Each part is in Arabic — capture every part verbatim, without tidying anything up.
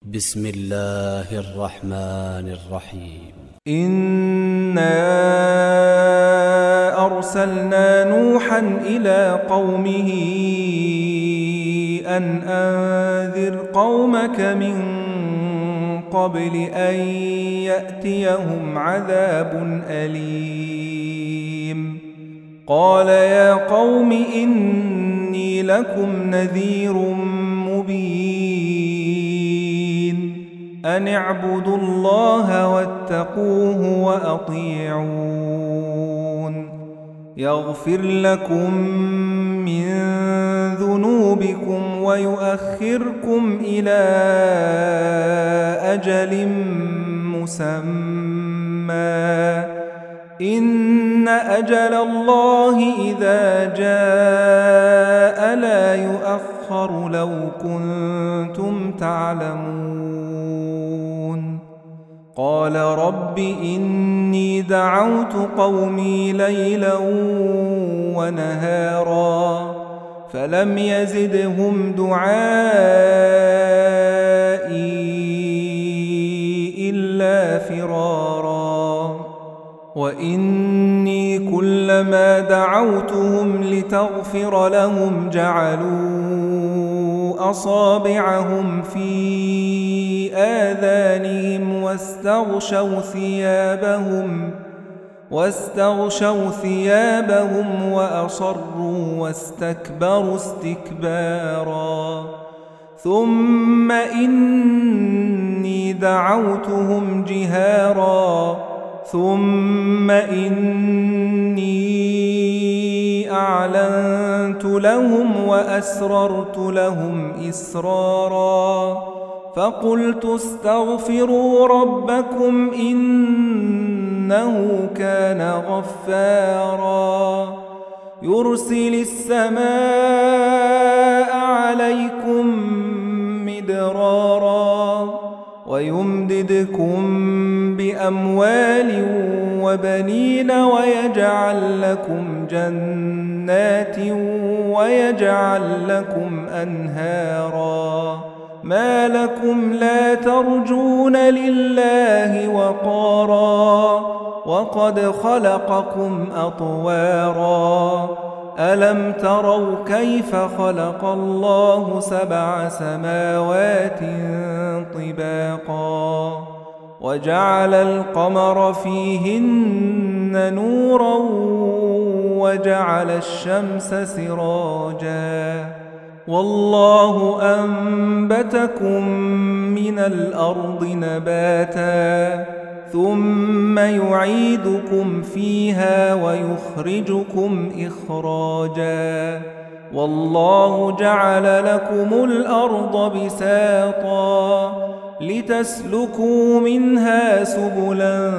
بسم الله الرحمن الرحيم. إنا أرسلنا نوحا إلى قومه أن أنذر قومك من قبل أن يأتيهم عذاب أليم. قال يا قوم إني لكم نذير مبين أن اعبدوا الله واتقوه وأطيعون يغفر لكم من ذنوبكم ويؤخركم إلى أجل مسمى إن أجل الله إذا جاء لا يؤخر لو كنتم تعلمون. قال رب إني دعوت قومي ليلا ونهارا فلم يزدهم دعائي إلا فرارا وإني كلما دعوتهم لتغفر لهم جعلوا أصابعهم في آذانهم واستغشوا ثيابهم واستغشوا ثيابهم وأصروا واستكبروا استكبارا ثم إني دعوتهم جهارا ثم إني أعلنت لهم وأسررت لهم إسرارا فقلت استغفروا ربكم إنه كان غفارا يرسل السماء عليكم مدرارا ويمددكم بأموال وبنين ويجعل لكم جنات ويجعل لكم أنهارا ما لكم لا ترجون لله وقارا وقد خلقكم أطوارا ألم تروا كيف خلق الله سبع سماوات طباقا وجعل القمر فيهن نورا وجعل الشمس سراجا والله أنبتكم من الأرض نباتا ثم يعيدكم فيها ويخرجكم إخراجا والله جعل لكم الأرض بساطا لتسلكوا منها سبلا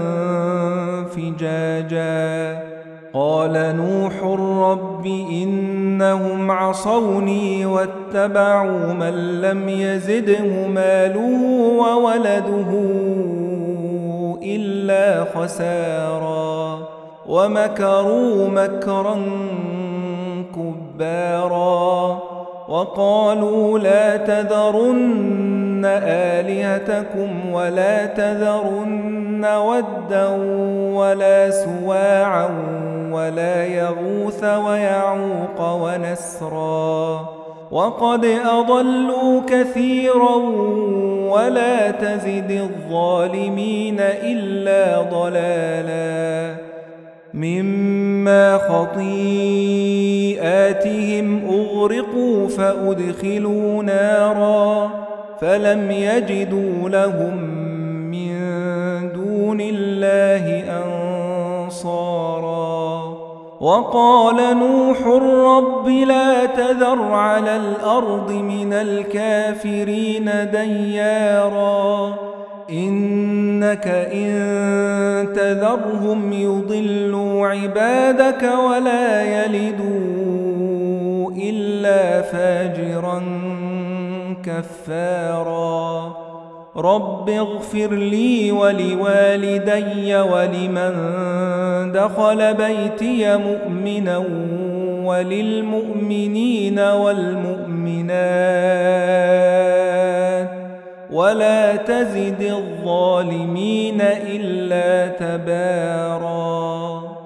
فجاجا قال نوح رب إنهم عصوني واتبعوا من لم يزده ماله وولده إلا خسارا ومكروا مكرا كبارا وقالوا لا تذرن آلهتكم ولا تذرن ودا ولا سواعا ولا يغوث ويعوق ونسرا وقد أضلوا كثيرا ولا تزد الظالمين إلا ضلالا مما خطيئاتهم أغرقوا فأدخلوا نارا فلم يجدوا لهم من دون الله أنصارا وقال نوح رب لا تذر على الأرض من الكافرين ديارا إنك إن تذرهم يضلوا عبادك ولا يلدوا إلا فاجرا كفارا رب اغفر لي ولوالدي ولمن دخل بيتي مؤمنا وللمؤمنين والمؤمنات ولا تزد الظالمين إلا تباراً.